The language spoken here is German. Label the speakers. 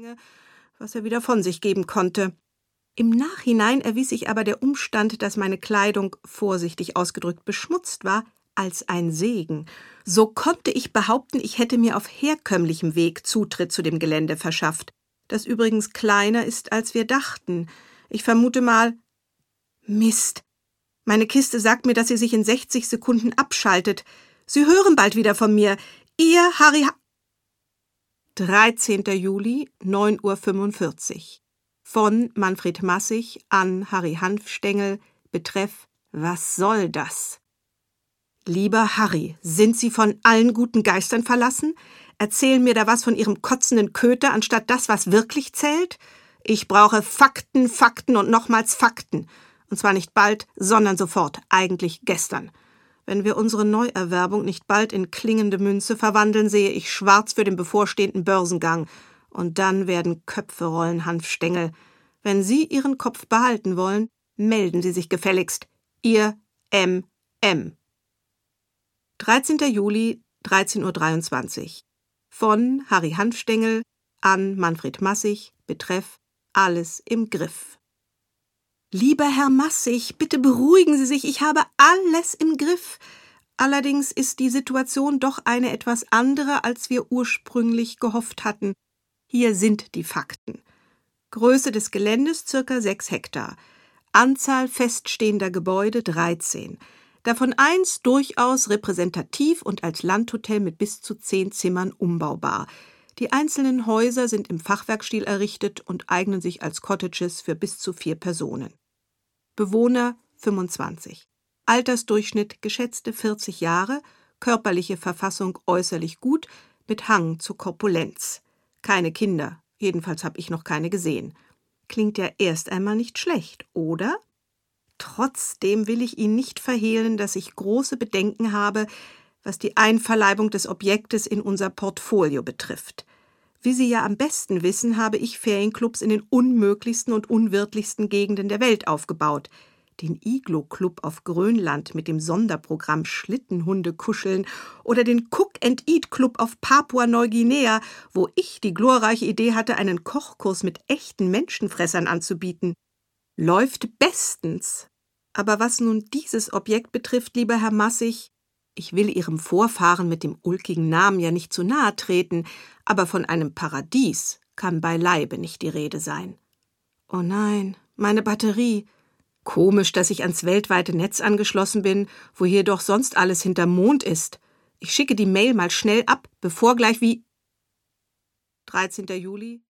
Speaker 1: bringe, was er wieder von sich geben konnte. Im Nachhinein erwies sich aber der Umstand, dass meine Kleidung, vorsichtig ausgedrückt, beschmutzt war, als ein Segen. So konnte ich behaupten, ich hätte mir auf herkömmlichem Weg Zutritt zu dem Gelände verschafft, das übrigens kleiner ist, als wir dachten. Ich vermute mal, Mist. Meine Kiste sagt mir, dass sie sich in 60 Sekunden abschaltet. Sie hören bald wieder von mir. Ihr Harry 13. Juli, 9:45 Uhr. Von Manfred Massig an Harry Hanfstengel, betreff: Was soll das? Lieber Harry, sind Sie von allen guten Geistern verlassen? Erzählen mir da was von Ihrem kotzenden Köter, anstatt das, was wirklich zählt? Ich brauche Fakten, Fakten und nochmals Fakten. Und zwar nicht bald, sondern sofort, eigentlich gestern. Wenn wir unsere Neuerwerbung nicht bald in klingende Münze verwandeln, sehe ich schwarz für den bevorstehenden Börsengang. Und dann werden Köpfe rollen, Hanfstengel. Wenn Sie Ihren Kopf behalten wollen, melden Sie sich gefälligst. Ihr M.M. 13. Juli, 13:23 Uhr. Von Harry Hanfstengel an Manfred Massig, betreff: Alles im Griff. Lieber Herr Massig, bitte beruhigen Sie sich, ich habe alles im Griff. Allerdings ist die Situation doch eine etwas andere, als wir ursprünglich gehofft hatten. Hier sind die Fakten. Größe des Geländes ca. 6 Hektar. Anzahl feststehender Gebäude 13. Davon 1 durchaus repräsentativ und als Landhotel mit bis zu 10 Zimmern umbaubar. Die einzelnen Häuser sind im Fachwerkstil errichtet und eignen sich als Cottages für bis zu 4 Personen. Bewohner 25. Altersdurchschnitt geschätzte 40 Jahre, körperliche Verfassung äußerlich gut, mit Hang zur Korpulenz. Keine Kinder, jedenfalls habe ich noch keine gesehen. Klingt ja erst einmal nicht schlecht, oder? Trotzdem will ich Ihnen nicht verhehlen, dass ich große Bedenken habe, was die Einverleibung des Objektes in unser Portfolio betrifft. Wie Sie ja am besten wissen, habe ich Ferienclubs in den unmöglichsten und unwirtlichsten Gegenden der Welt aufgebaut. Den Iglo-Club auf Grönland mit dem Sonderprogramm Schlittenhunde kuscheln oder den Cook-and-Eat-Club auf Papua-Neuguinea, wo ich die glorreiche Idee hatte, einen Kochkurs mit echten Menschenfressern anzubieten. Läuft bestens. Aber was nun dieses Objekt betrifft, lieber Herr Massig, ich will Ihrem Vorfahren mit dem ulkigen Namen ja nicht zu nahe treten, aber von einem Paradies kann beileibe nicht die Rede sein. Oh nein, meine Batterie. Komisch, dass ich ans weltweite Netz angeschlossen bin, wo hier doch sonst alles hinterm Mond ist. Ich schicke die Mail mal schnell ab, bevor gleich wie 13. Juli